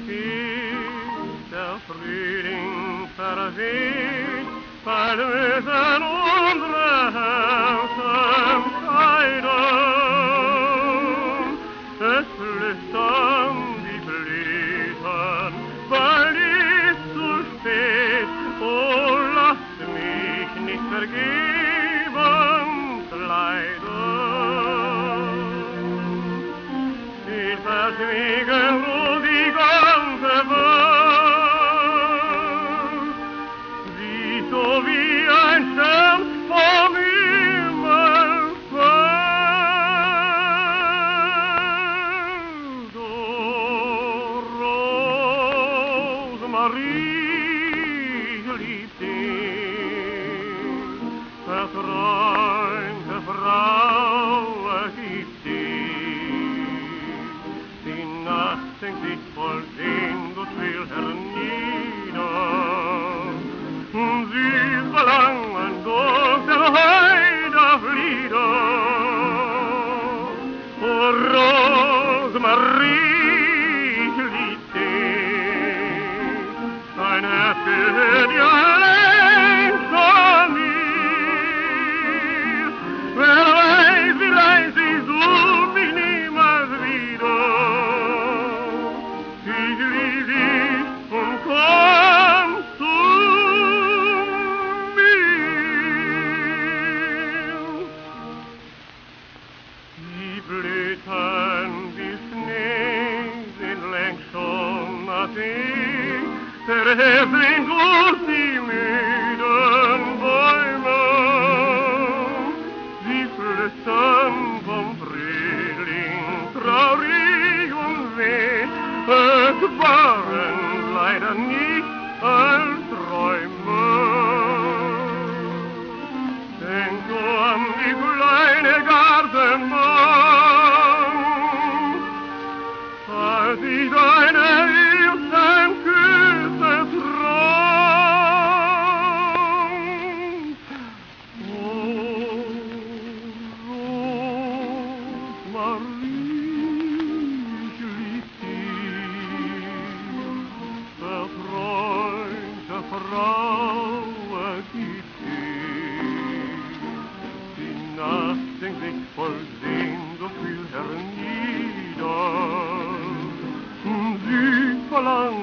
geht der Frühling verweht, bald müssen unsere Herzen scheiden. Es flüstern die Blüten, bald ist zu spät, oh, lasst mich nicht vergebens leiden. Ich verschwiegen wohl die ganze Welt, sie so wie ein Stern vom Himmel fällt. Oh, Rosemarie liebt dich, verträumte Frau ergibt dich. Die Nacht singt sich voll Sehnsucht will hernieder, sie verlangen durch den Heide Flieder. Oh, Rosemarie, ich lieb dich, dein Herz gehört dir allein von mir. Wer weiß, vielleicht sie sucht mich niemals wieder. Ich lieb dich und komm zu mir. Die Blüten, die Schnee sind längst schon nassig, der Herbling durch die müden Bäume. Sie flüstern vom Frühling traurig und weh, es waren leider nicht als Träume. Denk nur an die kleine Gartenbank, als ich deine ersten Küsse trank. Oh, Rosemarie, ich lieb dich, verträumte Frau ergibt dich. Die Nacht singt sich voll Sehnsucht will hernieder, sie verlangt